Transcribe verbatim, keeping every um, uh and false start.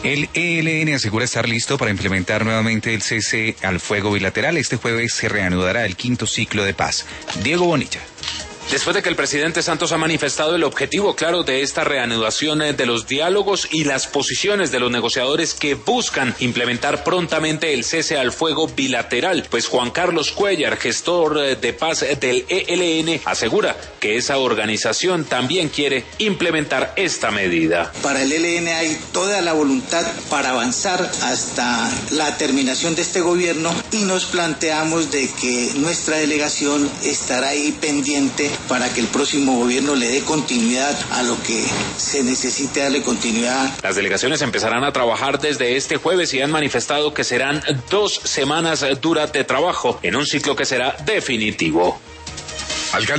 El E L N asegura estar listo para implementar nuevamente el cese al fuego bilateral. Este jueves se reanudará el quinto ciclo de paz. Diego Bonilla. Después de que el presidente Santos ha manifestado el objetivo claro de esta reanudación de los diálogos y las posiciones de los negociadores que buscan implementar prontamente el cese al fuego bilateral, pues Juan Carlos Cuellar, gestor de paz del E L N, asegura que esa organización también quiere implementar esta medida. Para el E L N hay toda la voluntad para avanzar hasta la terminación de este gobierno y nos planteamos de que nuestra delegación estará ahí pendiente para que el próximo gobierno le dé continuidad a lo que se necesite darle continuidad. Las delegaciones empezarán a trabajar desde este jueves y han manifestado que serán dos semanas duras de trabajo en un ciclo que será definitivo.